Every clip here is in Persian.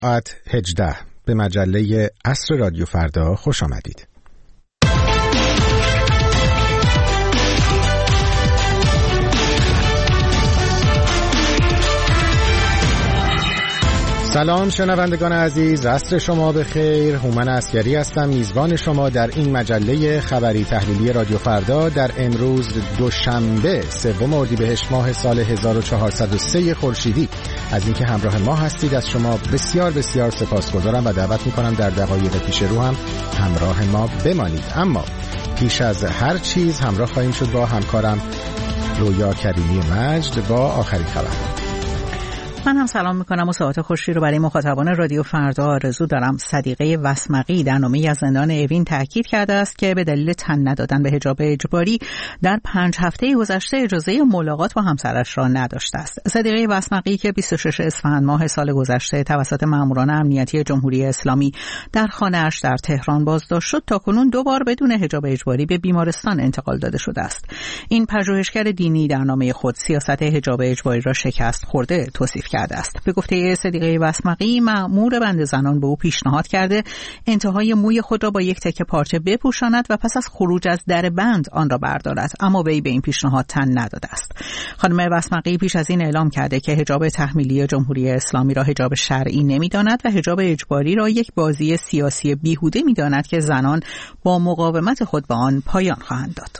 ساعت 18 به مجله عصر رادیو فردا خوش آمدید. سلام شنوندگان عزیز، عصر شما بخیر. هومن عسگری هستم، میزبان شما در این مجله خبری تحلیلی رادیو فردا در امروز دوشنبه 3 اردیبهشت ماه سال 1403 خورشیدی. از اینکه همراه ما هستید از شما بسیار بسیار سپاسگزارم و دعوت میکنم در دقایق پیش رو هم همراه ما بمانید. اما پیش از هر چیز همراه خواهیم شد با همکارم رویا کریمی مجد با آخرین خبر. من هم سلام میکنم و ساعت خوشی رو برای مخاطبان رادیو فردا آرزو دارم. صدیقه وسمقی در نامه‌ای از زندان اوین تاکید کرده است که به دلیل تن ندادن به حجاب اجباری در 5 هفته گذشته اجازه ملاقات با همسرش را نداشته است. صدیقه وسمقی که 26 اسفند ماه سال گذشته توسط ماموران امنیتی جمهوری اسلامی در خانه‌اش در تهران بازداشت شد، تاکنون 2 بار بدون حجاب اجباری به بیمارستان انتقال داده شده است. این پژوهشگر دینی در نامه خود سیاست حجاب اجباری را شکست خورده توصیف کرده است. به گفته صدیقه وسمقی، مأمور بند زنان به او پیشنهاد کرده انتهای موی خود را با یک تکه پارچه بپوشاند و پس از خروج از در بند آن را بردارد، اما وی به این پیشنهاد تن نداده است. خانم وسمقی پیش از این اعلام کرده که حجاب تحمیلی جمهوری اسلامی را حجاب شرعی نمی‌داند و حجاب اجباری را یک بازی سیاسی بیهوده می‌داند که زنان با مقاومت خود به آن پایان خواهند داد.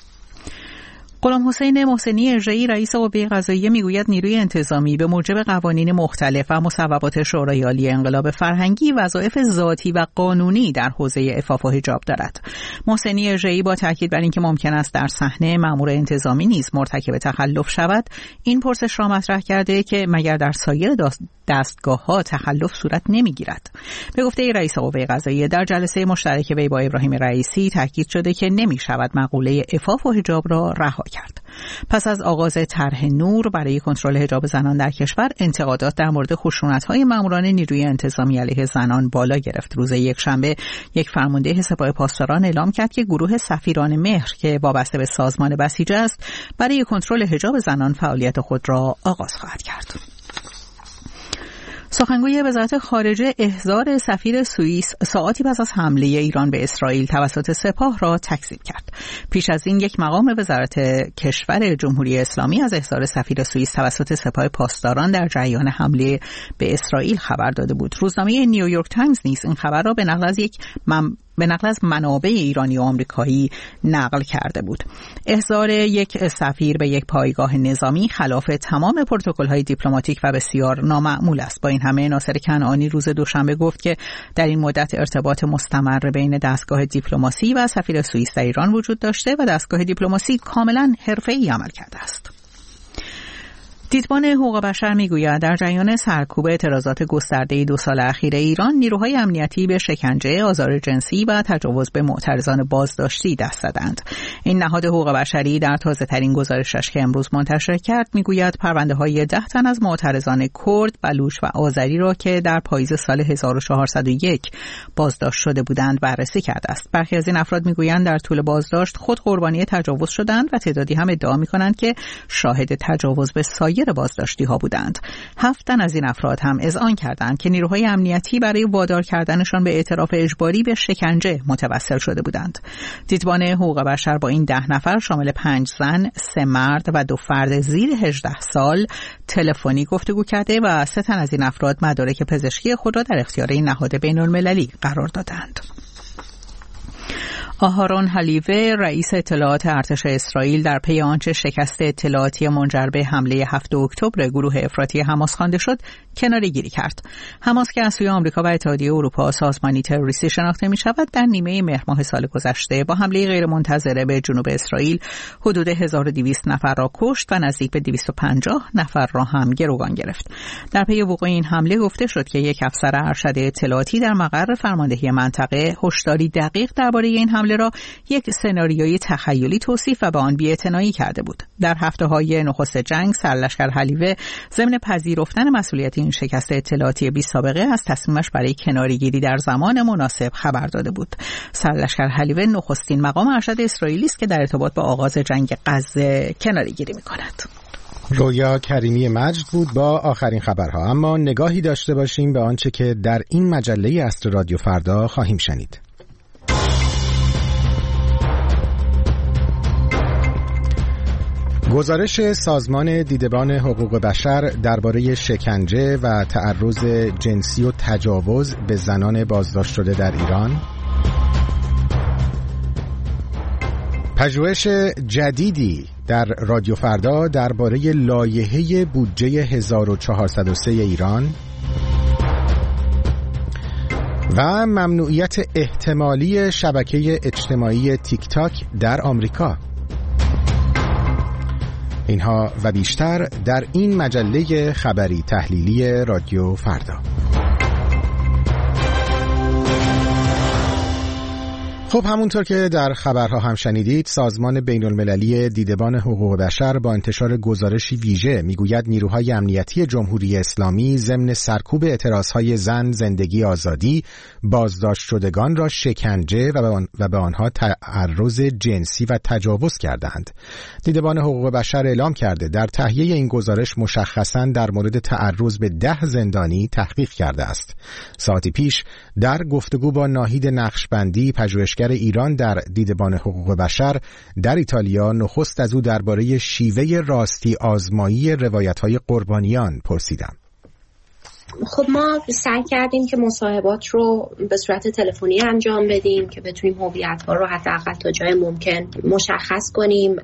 غلام حسین محسنی اژه‌ای رئیس قوه قضاییه میگوید نیروی انتظامی به موجب قوانین مختلف و مصوبات شورای عالی انقلاب فرهنگی وظایف ذاتی و قانونی در حوزه عفاف و حجاب دارد. محسنی اژه‌ای با تاکید بر اینکه ممکن است در صحنه مأمور انتظامی نیز مرتکب تخلف شود، این پرسش را مطرح کرده که مگر در سایر دستگاه‌ها تخلف صورت نمی‌گیرد. به گفته رئیس قوه قضاییه، در جلسه مشترک وی با ابراهیم رئیسی تاکید شده که نمی‌شود مقوله عفاف و حجاب را رها کرد. پس از آغاز طرح نور برای کنترل حجاب زنان در کشور، انتقادات در مورد خشونت‌های ماموران نیروی انتظامی علیه زنان بالا گرفت. روز یکشنبه یک فرمانده سپاه پاسداران اعلام کرد که گروه سفیران مهر که وابسته به سازمان بسیجه است، برای کنترل حجاب زنان فعالیت خود را آغاز خواهد کرد. سخنگوی وزارت خارجه احضار سفیر سوئیس ساعاتی پس از حمله ایران به اسرائیل توسط سپاه را تکذیب کرد. پیش از این یک مقام وزارت کشور جمهوری اسلامی از احضار سفیر سوئیس توسط سپاه پاسداران در جریان حمله به اسرائیل خبر داده بود. روزنامه نیویورک تایمز نیز این خبر را به نقل از منابع ایرانی و آمریکایی نقل کرده بود. احضار یک سفیر به یک پایگاه نظامی خلاف تمام پروتکل‌های دیپلماتیک و بسیار نامعمول است. با این همه ناصر کنعانی روز دوشنبه گفت که در این مدت ارتباط مستمر بین دستگاه دیپلماسی و سفیر سوئیس در ایران وجود داشته و دستگاه دیپلماسی کاملا حرفه‌ای عمل کرده است. دیدبان حقوق بشر میگوید در جریان سرکوب اعتراضات گسترده 2 سال اخیر ایران، نیروهای امنیتی به شکنجه، آزار جنسی و تجاوز به معترضان بازداشتی دست زدند. این نهاد حقوق بشری در تازه‌ترین گزارشش که امروز منتشر کرد میگوید پرونده‌های 10 تن از معترضان کرد، بلوچ و آذری را که در پاییز سال 1401 بازداشت شده بودند بررسی کرده است. برخی از این افراد میگویند در طول بازداشت خود قربانی تجاوز شدند و تعدادی هم ادعا می‌کنند که شاهد تجاوز به سایر بازداشتی ها بودند. 7 تن از این افراد هم اذعان کردند که نیروهای امنیتی برای وادار کردنشان به اعتراف اجباری به شکنجه متوسل شده بودند. دیدبان حقوق بشر با این 10 نفر شامل 5 زن، 3 مرد و 2 فرد زیر 18 سال تلفنی گفتگو کرده و 3 تن از این افراد مدارک پزشکی خود را در اختیار این نهاد بین‌المللی قرار دادند. آهارون حلیوه رئیس اطلاعات ارتش اسرائیل در پی آنچه شکست اطلاعاتی منجر به حمله 7 اکتبر گروه افراطی حماس خوانده شد کناره‌گیری کرد. حماس که از سوی آمریکا و اتحادیه اروپا سازمانی تروریستی شناخته می‌شود، در نیمه مهر ماه سال گذشته با حمله غیرمنتظره به جنوب اسرائیل حدود 1200 نفر را کشت و نزدیک به 250 نفر را هم گروگان گرفت. در پی وقوع این حمله گفته شد که یک افسر ارشد اطلاعاتی در مقر فرماندهی منطقه هشداری دقیق درباره این حمله را یک سناریوی تخیلی توصیف و به آن بی‌اعتنایی کرده بود. در هفته‌های نخست جنگ سرلشکر حلیوه ضمن پذیرفتن مسئولیت این شکست اطلاعاتی بی‌سابقه از تصمیمش برای کناره‌گیری در زمان مناسب خبر داده بود. سرلشکر حلیوه نخستین مقام ارشد اسرائیلی است که در ارتباط با آغاز جنگ غزه کناره‌گیری می‌کند. رویا کریمی مجد بود با آخرین خبرها. اما نگاهی داشته باشیم به آنچه که در این مجله عصر رادیو فردا خواهیم شنید. گزارش سازمان دیدبان حقوق بشر درباره شکنجه و تعرض جنسی و تجاوز به زنان بازداشت شده در ایران. پژوهش جدیدی در رادیو فردا درباره لایحه بودجه 1403 ایران و ممنوعیت احتمالی شبکه اجتماعی تیک تاک در آمریکا. اینها و بیشتر در این مجله خبری تحلیلی رادیو فردا. خب همونطور که در خبرها هم شنیدید، سازمان بین‌المللی دیدبان حقوق بشر با انتشار گزارشی ویژه میگوید نیروهای امنیتی جمهوری اسلامی ضمن سرکوب اعتراضهای زن، زندگی، آزادی، بازداشت شدگان را شکنجه و به آنها تعرض جنسی و تجاوز کردند. دیدبان حقوق بشر اعلام کرده در تهیه این گزارش مشخصاً در مورد تعرض به 10 زندانی تحقیق کرده است. ساعتی پیش در گفتگو با ناهید نقشبندی، پژوهشگر ایران در دیدبان حقوق بشر در ایتالیا، نخست از او درباره شیوه راستی آزمایی روایت‌های قربانیان پرسیدم. خب ما سعی کردیم که مصاحبات رو به صورت تلفنی انجام بدیم که بتونیم هویت‌ها رو حداقل تا جای ممکن مشخص کنیم،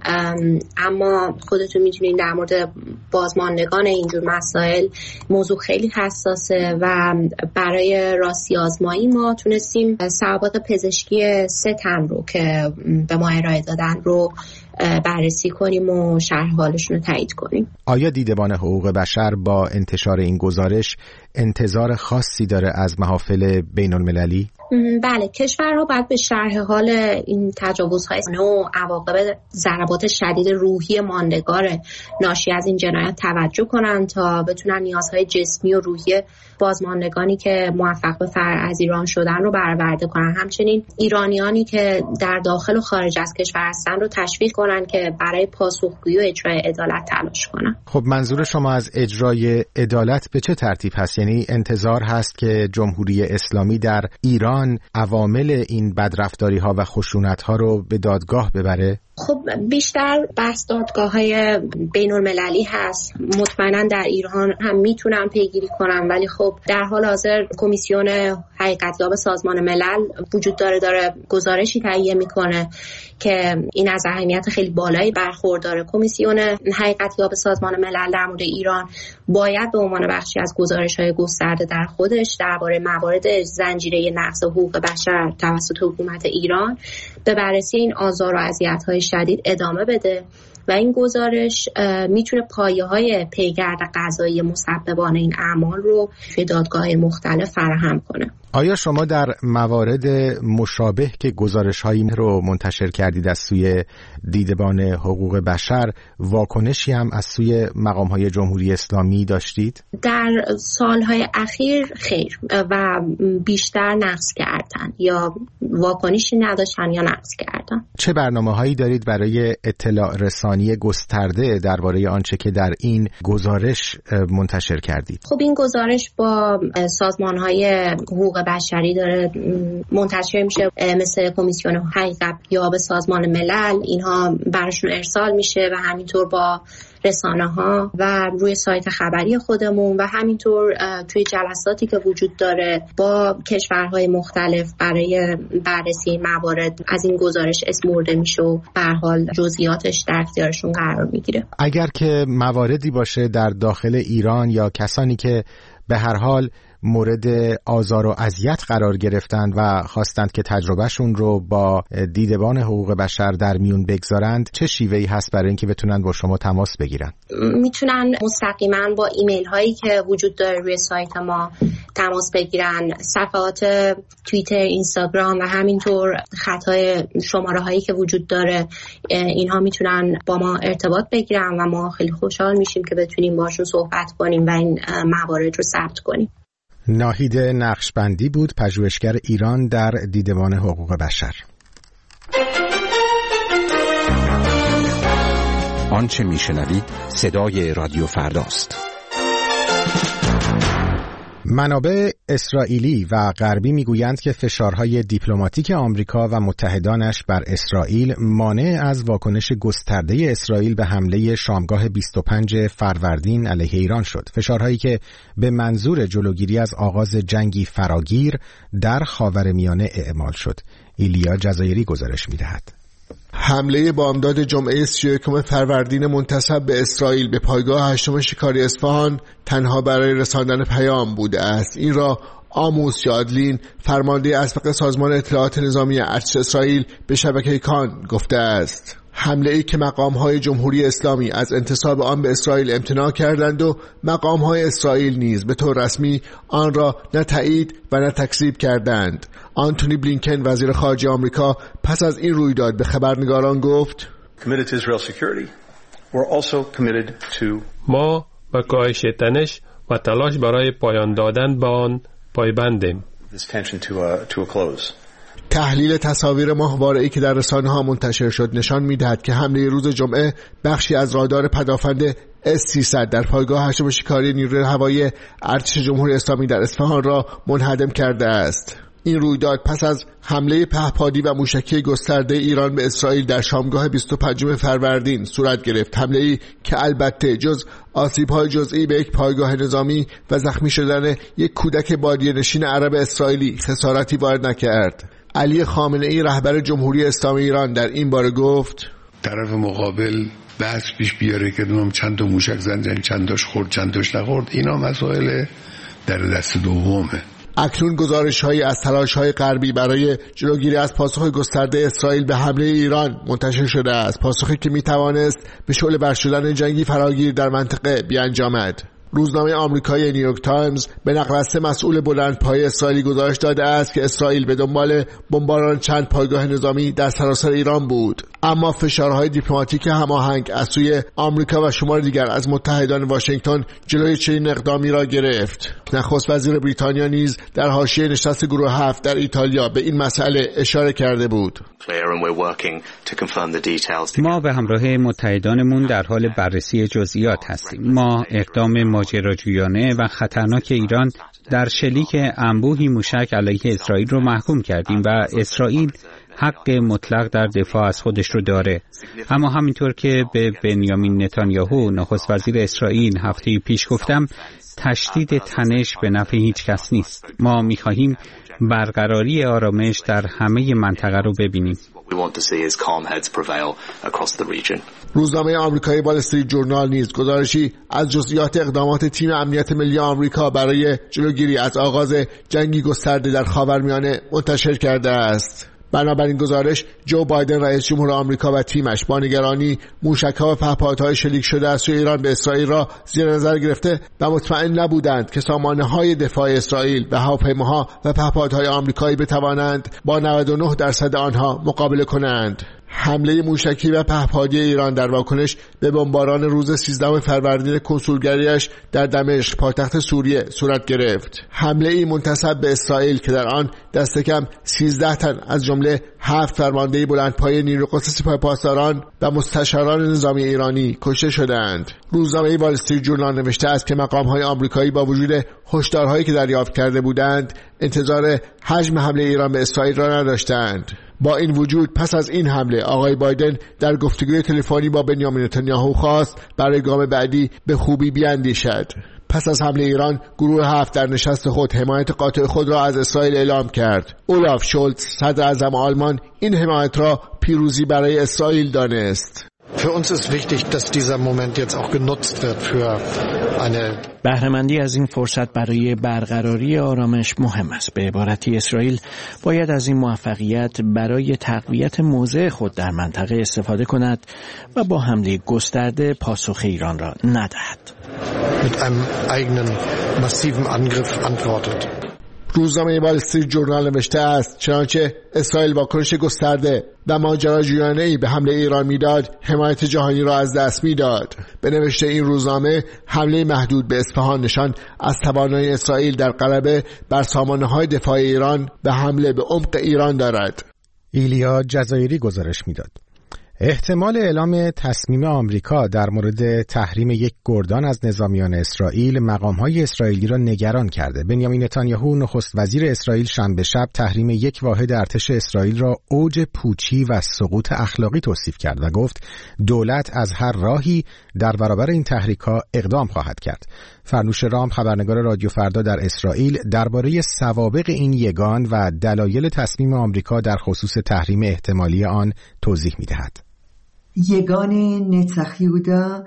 اما خودتون می‌دونید در مورد بازماندگان اینجور مسائل موضوع خیلی حساسه و برای راستی آزمایی ما تونستیم سوابق پزشکی 3 تن رو که به ما ارائه دادن رو بررسی کنیم و شرح حالشون رو تایید کنیم. آیا دیدبان حقوق بشر با انتشار این گزارش انتظار خاصی داره از محافل بین المللی؟ بله، کشورها باید به شرح حال این تجاوزهای و عواقب ضربات شدید روحی ماندگار ناشی از این جنایت توجه کنند تا بتونن نیازهای جسمی و روحی بازماندگانی که موفق به فرار از ایران شدن رو برآورده کنن. همچنین ایرانیانی که در داخل و خارج از کشور هستن رو تشویق کنن که برای پاسخگویی و اجرای عدالت تلاش کنن. خب منظور شما از اجرای عدالت به چه ترتیب هست؟ یعنی انتظار هست که جمهوری اسلامی در ایران عوامل این بدرفتاری‌ها و خشونت‌ها رو به دادگاه ببره؟ خب بیشتر بحث دادگاه‌های بین‌المللی هست. مطمئنا در ایران هم میتونن پیگیری کنن، ولی خب در حال حاضر کمیسیون حقیقتیاب سازمان ملل وجود داره گزارشی تهیه میکنه که این از اهمیت خیلی بالایی برخورداره. کمیسیون حقیقتیاب سازمان ملل در مورد ایران باید به عنوان بخشی از گزارش‌های گسترده در خودش درباره موارد زنجیره نقض حقوق بشر توسط حکومت ایران به بررسی این آزار و اذیت‌های شدید ادامه بده و این گزارش میتونه پایه‌های پیگرد قضایی مسببان این اعمال رو توی دادگاه‌های مختلف فراهم کنه. آیا شما در موارد مشابه که گزارش‌هایی رو منتشر کردید از سوی دیدبان حقوق بشر واکنشی هم از سوی مقام‌های جمهوری اسلامی داشتید؟ در سال‌های اخیر خیر و بیشتر نقض کردن یا واکنشی نداشتن یا نقض کردن. چه برنامه‌هایی دارید برای اطلاع رسانی گسترده درباره آنچه که در این گزارش منتشر کردید؟ خب این گزارش با سازمان‌های حقوق بشری داره منتشر میشه، مثل کمیسیون حقیقتیاب سازمان ملل، اینها براشون ارسال میشه و همینطور با رسانه‌ها و روی سایت خبری خودمون و همینطور توی جلساتی که وجود داره با کشورهای مختلف برای بررسی موارد از این گزارش اسم برده میشه و به هر حال جزئیاتش در اختیارشون قرار میگیره. اگر که مواردی باشه در داخل ایران یا کسانی که به هر حال مورد آزار و اذیت قرار گرفتند و خواستند که تجربهشون رو با دیدبان حقوق بشر در میون بگذارند، چه شیوهی هست برای اینکه بتونن با شما تماس بگیرن؟ میتونن مستقیما با ایمیل هایی که وجود داره روی سایت ما تماس بگیرن، صفحات توییتر، اینستاگرام و همینطور خطهای شماره هایی که وجود داره، اینها میتونن با ما ارتباط بگیرن و ما خیلی خوشحال میشیم که بتونیم باشون صحبت کنیم و این موارد رو ثبت کنیم. ناهید نقشبندی بود، پژوهشگر ایران در دیدبان حقوق بشر. آنچه میشنوید صدای رادیو فرداست. منابع اسرائیلی و غربی میگویند که فشارهای دیپلماتیک آمریکا و متحدانش بر اسرائیل مانع از واکنش گسترده اسرائیل به حمله شامگاه 25 فروردین علیه ایران شد. فشارهایی که به منظور جلوگیری از آغاز جنگی فراگیر در خاورمیانه اعمال شد. ایلیا جزایری گزارش می‌دهد. حمله بامداد جمعه 31 فروردین منتسب به اسرائیل به پایگاه 8 شکاری اصفهان تنها برای رساندن پیام بوده است. این را آموس یادلین، فرمانده اسبق سازمان اطلاعات نظامی ارتش اسرائیل، به شبکه کان گفته است. حمله‌ای که مقام‌های جمهوری اسلامی از انتساب آن به اسرائیل امتناع کردند و مقام‌های اسرائیل نیز به طور رسمی آن را نه تایید و نه تکذیب کردند. آنتونی بلینکن وزیر خارجه آمریکا پس از این رویداد به خبرنگاران گفت: ما به کاهش تنش و تلاش برای پایان دادن به آن پایبندیم. تحلیل تصاویر ماهواره‌ای که در رسانه‌ها منتشر شد نشان می‌دهد که حمله روز جمعه بخشی از رادار پدافند S-300 در پایگاه 8 شکاری نیروی هوایی ارتش جمهوری اسلامی در اصفهان را منهدم کرده است. این رویداد پس از حمله پهپادی و موشکی گسترده ایران به اسرائیل در شامگاه 25 فروردین صورت گرفت. حمله‌ای که البته جز آسیب‌های جزئی به یک پایگاه نظامی و زخمی شدن یک کودک بادیه‌نشین عرب اسرائیلی خسارتی وارد نکرد. علی خامنه‌ای رهبر جمهوری اسلامی ایران در این باره گفت: طرف مقابل بحث پیش بیاره که چند تا موشک زدن، چند تاش خورد، چند تاش نخورد، اینا مسائل در دست دومه. اکنون گزارش‌هایی از تلاش‌های غربی برای جلوگیری از پاسخ گسترده اسرائیل به حمله ایران منتشر شده است، پاسخی که می‌توانست به شعله‌ور شدن جنگی فراگیر در منطقه بیانجامد. روزنامه آمریکایی نیویورک تایمز به نقل از 3 مسئول بلندپایه اسرائیلی گزارش داده است که اسرائیل به دنبال بمباران چند پایگاه نظامی در سراسر ایران بود، اما فشارهای دیپلماتیک هماهنگ از سوی آمریکا و شمار دیگر از متحدان واشنگتن جلوی چنین اقدامی را گرفت. نخست وزیر بریتانیا نیز در حاشیه نشست گروه 7 در ایتالیا به این مسئله اشاره کرده بود. ما به همراه متحدانمون در حال بررسی جزئیات هستیم. ما اقدام ماجراجویانه و خطرناک ایران در شلیک انبوهی موشک علیه اسرائیل رو محکوم کردیم و اسرائیل حق مطلق در دفاع از خودش رو داره. اما همینطور که به بنیامین نتانیاهو نخست وزیر اسرائیل هفته پیش گفتم، تشدید تنش به نفع هیچ کس نیست. ما می‌خواهیم برقراری آرامش در همه منطقه رو ببینیم. روزنامه آمریکایی وال استریت جورنال نیز گزارشی از جزئیات اقدامات تیم امنیت ملی آمریکا برای جلوگیری از آغاز جنگی گسترده در خاورمیانه منتشر کرده است. بنابراین گزارش جو بایدن رئیس جمهور آمریکا و تیمش با نگرانی موشک‌ها و پهپادهای شلیک شده از سوی ایران به اسرائیل را زیر نظر گرفته و مطمئن نبودند که سامانه‌های دفاع اسرائیل و هواپیماها و پهپادهای آمریکایی بتوانند با 99% آنها مقابله کنند. حمله موشکی و پهپادی ایران در واکنش به بمباران روز 13 فروردین کنسولگریش در دمشق پایتخت سوریه صورت گرفت. حمله منتسب به اسرائیل که در آن دست کم 13 تن از جمله 7 فرمانده بلندپایه نیروی قدس سپاه پاسداران و مستشاران نظامی ایرانی کشته شدند. روزنامه وال استریت جورنال نوشته است که مقام‌های آمریکایی با وجود هشدارهایی که دریافت کرده بودند، انتظار حجم حمله ایران به اسرائیل را نداشتند. با این وجود پس از این حمله آقای بایدن در گفتگوی تلفنی با بنیامین نتانیاهو خواست برای گام بعدی به خوبی بیاندیشد. پس از حمله ایران گروه 7 در نشست خود حمایت قاطع خود را از اسرائیل اعلام کرد. اولاف شولتز صدر اعظم آلمان این حمایت را پیروزی برای اسرائیل دانست. Für uns ist wichtig, dass dieser Moment jetzt auch genutzt wird für eine بهره‌مندی از این فرصت برای برقراری آرامش مهم است. به عبارتی اسرائیل باید از این موفقیت برای تقویت موضع خود در منطقه استفاده کند و با حمله گسترده پاسخ ایران را ندهد. mit einem eigenen massiven Angriff antwortet. روزنامه وال استریت جورنال نوشته است چنانچه اسرائیل واکنش گسترده و ماجراجویانه‌ای به حمله ایران میداد، حمایت جهانی را از دست میداد. به نوشته این روزنامه حمله محدود به اصفهان نشان از توانایی اسرائیل در غلبه بر سامانه‌های دفاع ایران به حمله به عمق ایران دارد. ایلیا جزایری گزارش میداد. احتمال اعلام تصمیم آمریکا در مورد تحریم یک گردان از نظامیان اسرائیل مقام‌های اسرائیلی را نگران کرده. بنیامین نتانیاهو نخست وزیر اسرائیل شنبه شب تحریم یک واحد ارتش اسرائیل را اوج پوچی و سقوط اخلاقی توصیف کرد و گفت دولت از هر راهی در برابر این تحریک‌ها اقدام خواهد کرد. فرنوش رام، خبرنگار رادیو فردا در اسرائیل، درباره سوابق این یگان و دلایل تصمیم آمریکا در خصوص تحریم احتمالی آن توضیح می‌دهد. یگان نتسخ یهودا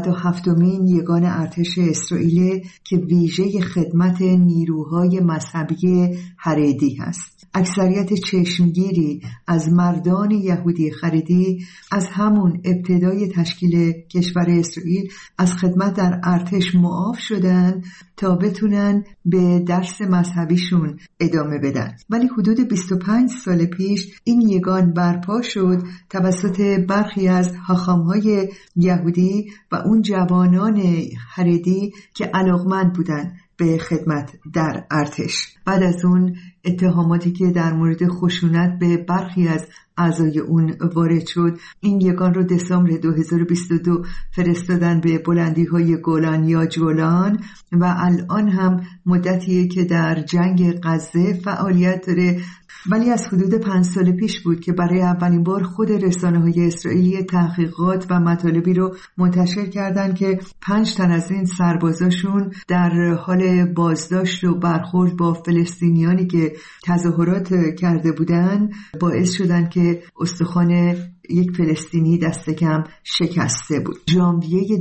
97مین یگان ارتش اسرائیل که ویژه خدمت نیروهای مذهبی حریدی هست. اکثریت چشمگیری از مردان یهودی خریدی از همون ابتدای تشکیل کشور اسرائیل از خدمت در ارتش معاف شدن تا بتونن به درس مذهبیشون ادامه بدن. ولی حدود 25 سال پیش این یگان برپا شد توسط برخی از حاخام‌های یهودی و اون جوانان حریدی که علاقمند بودن به خدمت در ارتش. بعد از اون اتهاماتی که در مورد خشونت به برخی از اعضای اون وارد شد، این یگان رو دسامبر 2022 فرستادن به بلندی‌های گولان یا جولان و الان هم مدتیه که در جنگ غزه فعالیت داره. ولی از حدود 5 سال پیش بود که برای اولین بار خود رسانه‌های اسرائیلی تحقیقات و مطالبی رو منتشر کردن که 5 تن از این سربازاشون در حال بازداشت و برخورد با فلسطینیانی که تظاهرات کرده بودن باعث شدن که استخوان یک فلسطینی دست کم شکسته بود. ژانویه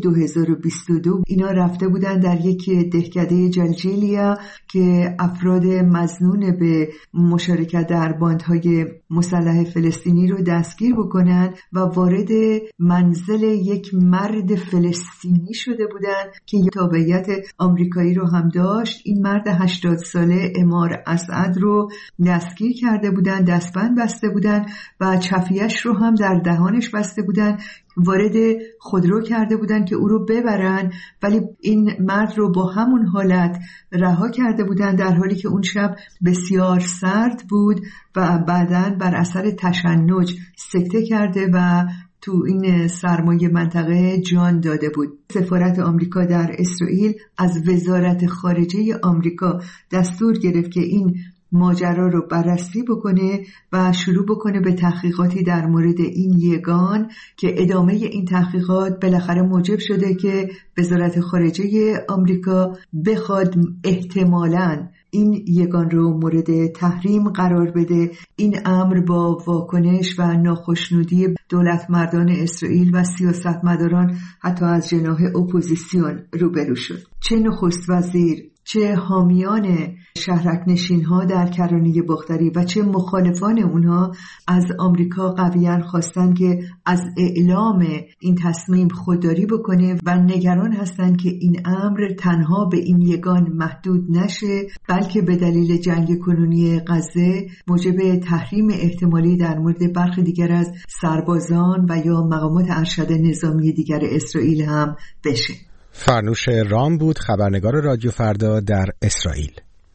2022 اینا رفته بودن در یک دهکده جلجلیا که افراد مظنون به مشارکت در باندهای مسلح فلسطینی رو دستگیر بکنن و وارد منزل یک مرد فلسطینی شده بودن که تابعیت آمریکایی رو هم داشت. این مرد 80 ساله عمار اسعد رو دستگیر کرده بودن، دستبند بسته بودن و چفیه‌اش رو هم در دهانش بسته بودن. وارد خودرو کرده بودن که او رو ببرن، ولی این مرد رو با همون حالت رها کرده بودن در حالی که اون شب بسیار سرد بود و بعداً بر اثر تشنج سکته کرده و تو این سرمایه منطقه جان داده بود. سفارت آمریکا در اسرائیل از وزارت خارجه آمریکا دستور گرفت که این ماجرا رو بررسی بکنه و شروع بکنه به تحقیقاتی در مورد این یگان که ادامه این تحقیقات بالاخره موجب شده که وزارت خارجه آمریکا بخواد احتمالاً این یگان رو مورد تحریم قرار بده. این امر با واکنش و ناخشنودی دولت مردان اسرائیل و سیاستمداران حتی از جناح اپوزیسیون روبرو شد. چه نخست وزیر، چه حامیان شهرک نشین ها در کرانه باختری و چه مخالفان اونها از آمریکا قویاً خواستن که از اعلام این تصمیم خودداری بکنه و نگران هستن که این امر تنها به این یگان محدود نشه، بلکه به دلیل جنگ کنونی غزه موجب تحریم احتمالی در مورد برخی دیگر از سربازان و یا مقامات ارشد نظامی دیگر اسرائیل هم بشه. فرنوش رام بود، خبرنگار رادیو فردا در اسرائیل.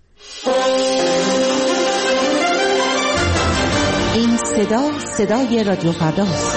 این صدای رادیو فرداست.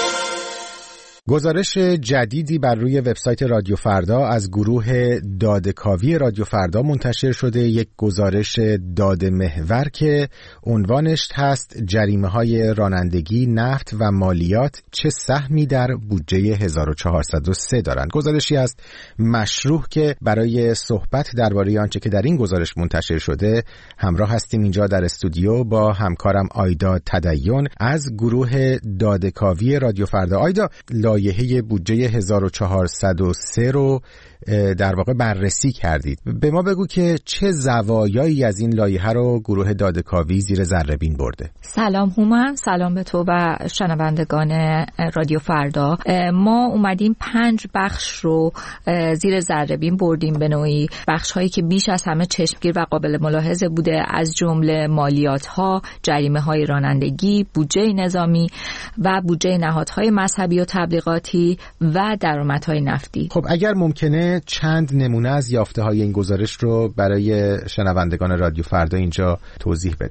گزارش جدیدی بر روی وبسایت رادیو فردا از گروه داده‌کاوی رادیو فردا منتشر شده، یک گزارش داده محور که عنوانش هست جریمه‌های رانندگی، نفت و مالیات چه سهمی در بودجه 1403 دارند. گزارشی است مشروح که برای صحبت درباره آنچه که در این گزارش منتشر شده همراه هستیم اینجا در استودیو با همکارم آیدا تدین از گروه داده‌کاوی رادیو فردا. آیدا، لایحه بودجه 1403 رو در واقع بررسی کردید. به ما بگو که چه زوایایی از این لایحه رو گروه داده‌کاوی زیر ذره‌بین برده. سلام هومن، سلام به تو و شنوندگان رادیو فردا. ما اومدیم 5 بخش رو زیر ذره‌بین بردیم، به نوعی بخش‌هایی که بیش از همه چشمگیر و قابل ملاحظه بوده، از جمله مالیات‌ها، جریمه‌های رانندگی، بودجه نظامی و بودجه نهادهای مذهبی و تبلیغاتی و درآمدهای نفتی. خب اگر ممکنه چند نمونه از یافته‌های این گزارش رو برای شنوندگان رادیو فردا اینجا توضیح بده.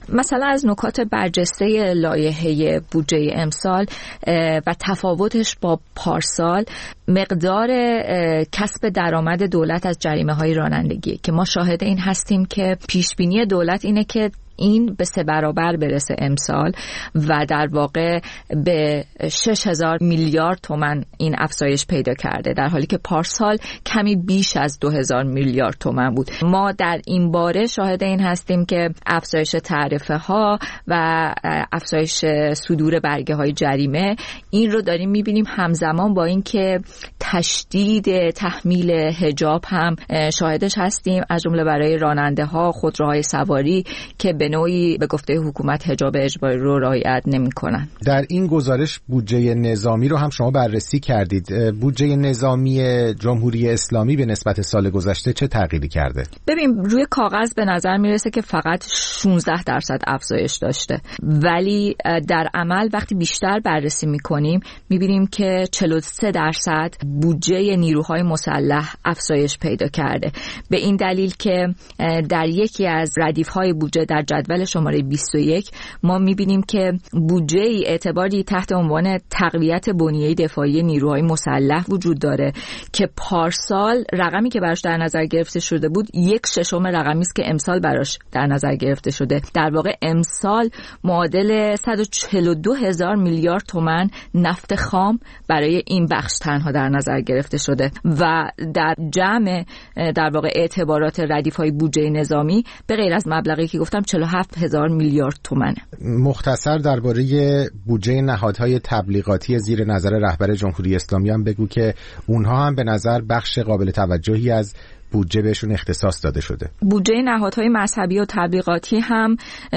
مثلا از نکات برجسته لایحه بودجه امسال و تفاوتش با پارسال مقدار کسب درآمد دولت از جریمه‌های رانندگی که ما شاهد این هستیم که پیشبینی دولت اینه که این به 3 برابر برسه امسال و در واقع به 6,000 میلیارد تومان این افزایش پیدا کرده، در حالی که پارسال کمی بیش از 2,000 میلیارد تومان بود. ما در این باره شاهد این هستیم که افزایش تعرفه ها و افزایش صدور برگه های جریمه این رو داریم میبینیم همزمان با این که تشدید تحمیل حجاب هم شاهدش هستیم، از جمله برای راننده ها خودروهای سواری که به نوعی به گفته حکومت حجاب اجباری رو رعایت نمی‌کنن. در این گزارش بودجه نظامی رو هم شما بررسی کردید. بودجه نظامی جمهوری اسلامی به نسبت سال گذشته چه تغییری کرده؟ ببین روی کاغذ به نظر میرسه که فقط 16% افزایش داشته، ولی در عمل وقتی بیشتر بررسی می‌کنیم می‌بینیم که 43% بودجه نیروهای مسلح افزایش پیدا کرده. به این دلیل که در یکی از ردیف‌های بودجه در جدول شماره 21 ما می‌بینیم که بودجه اعتباری تحت عنوان تقویت بنیه دفاعی نیروهای مسلح وجود داره که پارسال رقمی که براش در نظر گرفته شده بود 1/6 رقمی است که امسال براش در نظر گرفته شده. در واقع امسال معادل 142,000 میلیارد تومان نفت خام برای این بخش تنها در نظر گرفته شده و در جمع در واقع اعتبارات ردیف‌های بودجه نظامی به غیر از مبلغی که گفتم 47,000 میلیارد تومانه. مختصر درباره بودجه نهادهای تبلیغاتی زیر نظر رهبر جمهوری اسلامی هم بگو که اونها هم به نظر بخش قابل توجهی از بودجه بهشون اختصاص داده شده. بودجه نهادهای مذهبی و تبلیغاتی هم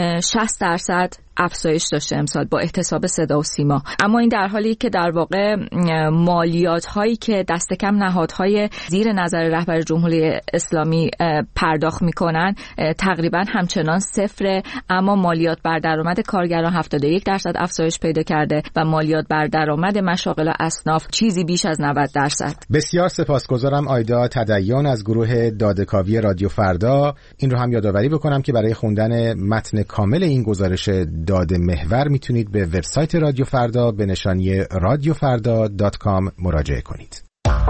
60% افزایش داشته امسال با احتساب صدا و سیما، اما این در حالی که در واقع مالیات هایی که دست کم نهادهای زیر نظر رهبر جمهوری اسلامی پرداخت میکنن تقریبا همچنان صفره، اما مالیات بر درآمد کارگران 71% افزایش پیدا کرده و مالیات بر درآمد مشاغل و اصناف چیزی بیش از 90%. بسیار سپاسگزارم آیدا تدیان از گروه داده‌کاوی رادیو فردا. این رو هم یادآوری بکنم که برای خوندن متن کامل این گزارش داده محور میتونید به وبسایت رادیو فردا به نشانی radiofarda.com مراجعه کنید.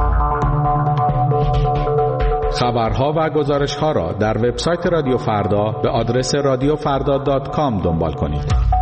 خبرها و گزارش‌ها را در وبسایت رادیو فردا به آدرس radiofarda.com دنبال کنید.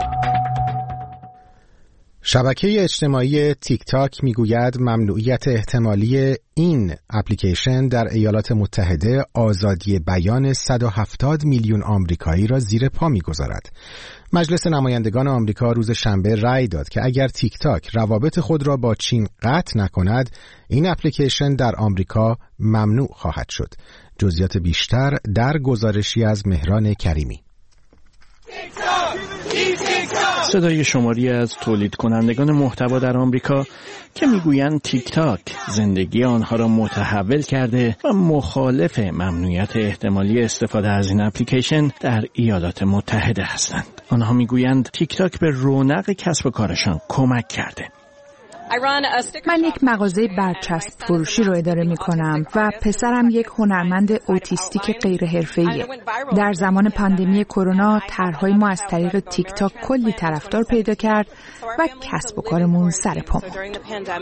شبکه اجتماعی تیک تاک میگوید ممنوعیت احتمالی این اپلیکیشن در ایالات متحده آزادی بیان 170 میلیون آمریکایی را زیر پا میگذارد. مجلس نمایندگان آمریکا روز شنبه رأی داد که اگر تیک تاک روابط خود را با چین قطع نکند، این اپلیکیشن در آمریکا ممنوع خواهد شد. جزئیات بیشتر در گزارشی از مهران کریمی. صدای شماری از تولید کنندگان محتوا در آمریکا که میگویند تیک تاک زندگی آنها را متحول کرده و مخالف ممنوعیت احتمالی استفاده از این اپلیکیشن در ایالات متحده هستند. آنها میگویند تیک تاک به رونق کسب و کارشان کمک کرده. من یک مغازه برچسب فروشی رو اداره می کنم و پسرم یک هنرمند اوتیستیک غیر حرفه‌ایه. در زمان پاندمی کرونا طرح‌های ما از طریق تیک تاک کلی طرفدار پیدا کرد و کسب و کارمون سر پا موند.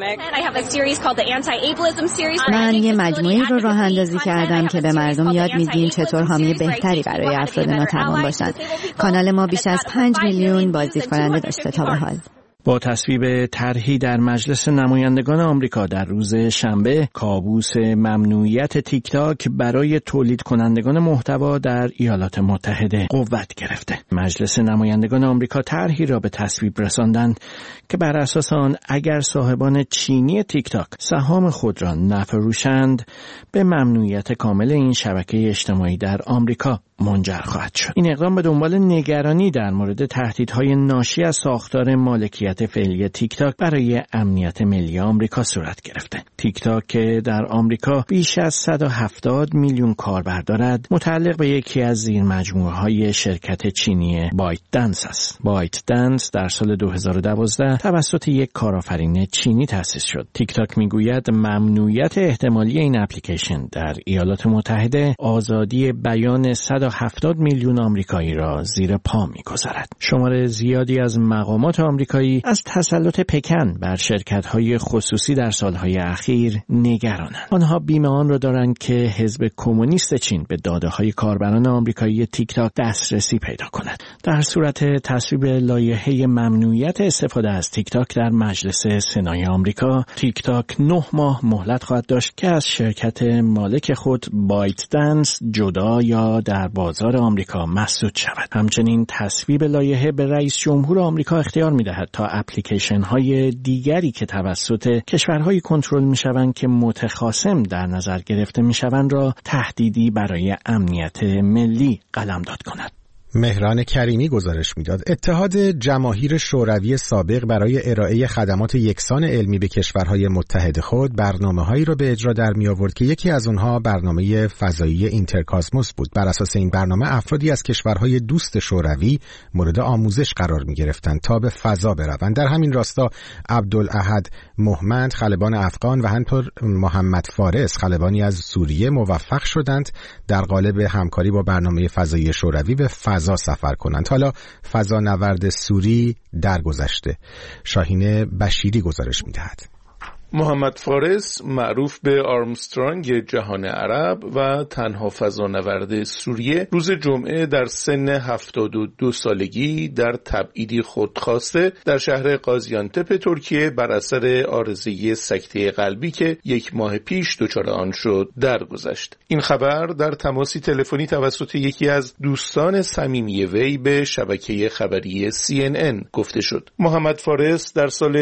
من یه مجموعه رو راه اندازی کردم که به مردم یاد میدیم چطور حامی بهتری برای افراد ناتوان باشن. کانال ما بیش از 5 میلیون بازدید کننده داشته تا به حال. با تصویب طرحی در مجلس نمایندگان آمریکا در روز شنبه، کابوس ممنوعیت تیک تاک برای تولید کنندگان محتوا در ایالات متحده قوت گرفته. مجلس نمایندگان آمریکا طرحی را به تصویب رساندند که بر اساس آن اگر صاحبان چینی تیک تاک سهام خود را نفروشند، به ممنوعیت کامل این شبکه اجتماعی در آمریکا منجر خواهد شد. این اقدام به دنبال نگرانی در مورد تهدیدهای ناشی از ساختار مالکیت فعلی تیک تاک برای امنیت ملی آمریکا صورت گرفته. تیک تاک که در آمریکا بیش از 170 میلیون کاربر دارد، متعلق به یکی از زیرمجموعه‌های شرکت چینی بایت دنس است. بایت دنس در سال 2012 توسط یک کارآفرین چینی تأسیس شد. تیک تاک میگوید ممنوعیت احتمالی این اپلیکیشن در ایالات متحده آزادی بیان 170 170 میلیون آمریکایی را زیر پا می‌گذارد. شمار زیادی از مقامات آمریکایی از تسلط پکن بر شرکت‌های خصوصی در سال‌های اخیر نگرانند. آنها بیمه آن را دارند که حزب کمونیست چین به داده‌های کاربران آمریکایی تیک تاک دسترسی پیدا کند. در صورت تصویب لایحه ممنوعیت استفاده از تیک تاک در مجلس سنای آمریکا، تیک تاک 9 ماه مهلت خواهد داشت که از شرکت مالک خود بایت دنس جدا یا در بازار آمریکا مسدود شود. همچنین تصویب لایحه به رئیس جمهور آمریکا اختیار می‌دهد تا اپلیکیشن‌های دیگری که توسط کشورهای کنترل می‌شوند که متخاصم در نظر گرفته می‌شوند را تهدیدی برای امنیت ملی قلمداد کند. مهران کریمی گزارش میداد. اتحاد جماهیر شوروی سابق برای ارائه خدمات یکسان علمی به کشورهای متحد خود برنامه‌هایی را به اجرا در می آورد که یکی از اونها برنامه فضایی اینترکاسموس بود. بر اساس این برنامه افرادی از کشورهای دوست شوروی مورد آموزش قرار می گرفتند تا به فضا بروند. در همین راستا عبدالاحد محمد خلبان افغان و همینطور محمد فارس خلبانی از سوریه موفق شدند در قالب همکاری با برنامه فضایی شوروی به فضا سفر کنند. حالا فضانورد سوری درگذشته. شاهین بشیری گزارش می‌دهد. محمد فارس معروف به آرمسترانگ جهان عرب و تنها فضانورد سوریه روز جمعه در سن 72 سالگی در تبعیدی خودخواسته در شهر قازیانتپ ترکیه بر اثر عارضه سکته قلبی که 1 ماه پیش دچار آن شد درگذشت. این خبر در تماسی تلفنی توسط یکی از دوستان صمیمی وی به شبکه خبری CNN گفته شد. محمد فارس در سال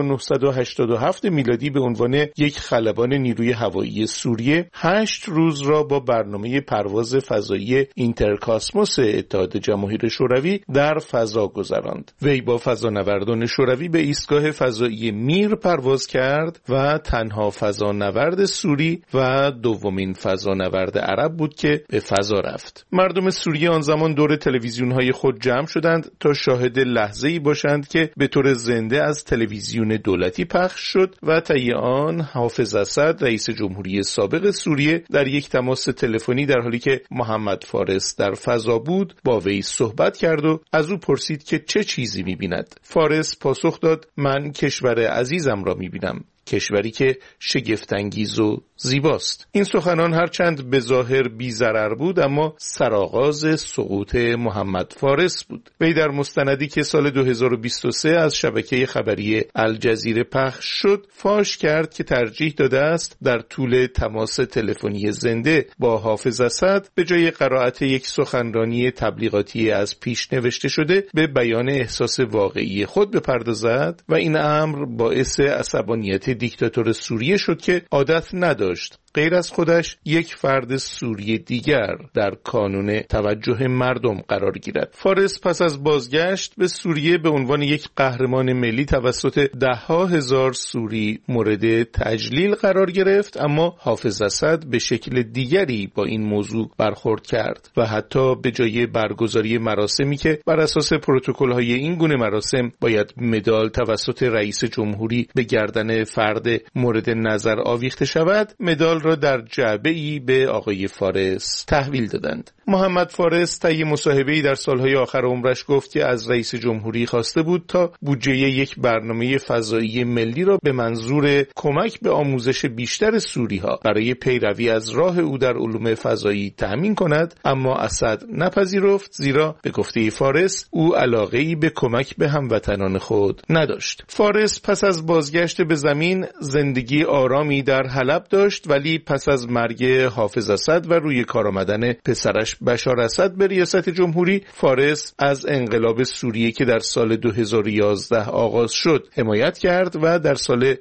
1987 میلادی به عنوان یک خلبان نیروی هوایی سوریه 8 روز را با برنامه پرواز فضایی اینترکاسموس اتحاد جماهیر شوروی در فضا گذراند. وی با فضانوردان شوروی به ایستگاه فضایی میر پرواز کرد و تنها فضانورد سوری و دومین فضانورد عرب بود که به فضا رفت. مردم سوریه آن زمان دور تلویزیون‌های خود جمع شدند تا شاهد لحظه‌ای باشند که به طور زنده از تلویزیون دولتی پخش شد و طی آن حافظ اسد رئیس جمهوری سابق سوریه در یک تماس تلفنی در حالی که محمد فارس در فضا بود با وی صحبت کرد و از او پرسید که چه چیزی می‌بیند. فارس پاسخ داد: من کشور عزیزم را می‌بینم، کشوری که شگفت‌انگیز و زیباست. این سخنان هرچند به ظاهر بی ضرر بود اما سرآغاز سقوط محمد فارس بود. وی در مستندی که سال 2023 از شبکه خبری الجزیره پخش شد فاش کرد که ترجیح داده است در طول تماس تلفنی زنده با حافظ اسد به جای قرائت یک سخنرانی تبلیغاتی از پیش نوشته شده به بیان احساس واقعی خود بپردازد و این امر باعث عصبانیت دیکتاتور سوریه شد که عادت نداشت غیر از خودش یک فرد سوری دیگر در کانون توجه مردم قرار گیرد. فارس پس از بازگشت به سوریه به عنوان یک قهرمان ملی توسط 10,000 سوری مورد تجلیل قرار گرفت، اما حافظ اسد به شکل دیگری با این موضوع برخورد کرد و حتی به جای برگزاری مراسمی که بر اساس پروتکل‌های این گونه مراسم باید مدال توسط رئیس جمهوری به گردن فرد مورد نظر آویخته شود، مدال را در جعبه‌ای به آقای فارس تحویل دادند. محمد فارس طی مصاحبه‌ای در سالهای آخر عمرش گفت که از رئیس جمهوری خواسته بود تا بودجه یک برنامه فضایی ملی را به منظور کمک به آموزش بیشتر سوری‌ها برای پیروی از راه او در علوم فضایی تأمین کند، اما اسد نپذیرفت، زیرا به گفته فارس او علاقه‌ای به کمک به هموطنان خود نداشت. فارس پس از بازگشت به زمین زندگی آرامی در حلب داشت، ولی پس از مرگ حافظ اسد و روی کار آمدن پسرش بشار اسد به ریاست جمهوری، فارس از انقلاب سوریه که در سال 2011 آغاز شد حمایت کرد و در سال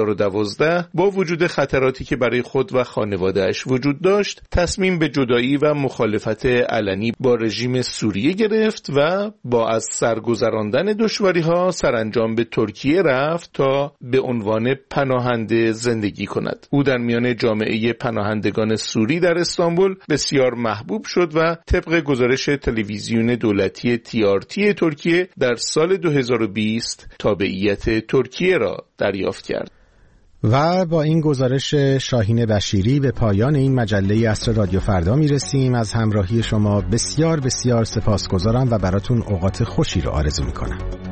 2012 با وجود خطراتی که برای خود و خانواده‌اش وجود داشت تصمیم به جدایی و مخالفت علنی با رژیم سوریه گرفت و با از سرگذراندن دشواری‌ها سرانجام به ترکیه رفت تا به عنوان پناهنده زندگی کند. او در میان جامعه پناهندگان سوری در استانبول بسیار محبوب شد و طبق گزارش تلویزیون دولتی TRT ترکیه در سال 2020 تابعیت ترکیه را دریافت کرد. و با این گزارش شاهین بشیری به پایان این مجله عصر رادیو فردا میرسیم. از همراهی شما بسیار بسیار سپاسگزارم و براتون اوقات خوشی رو آرزو میکنم.